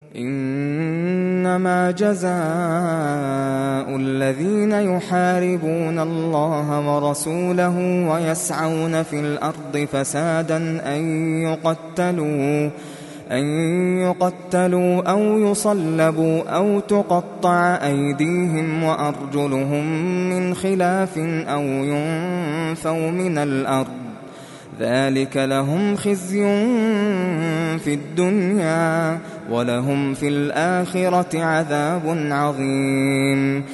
إنما جزاء الذين يحاربون الله ورسوله ويسعون في الأرض فسادا أن يقتلوا أو يصلبوا أو تقطع أيديهم وأرجلهم من خلاف أو ينفوا من الأرض ذلك لهم خزي في الدنيا ولهم في الآخرة عذاب عظيم.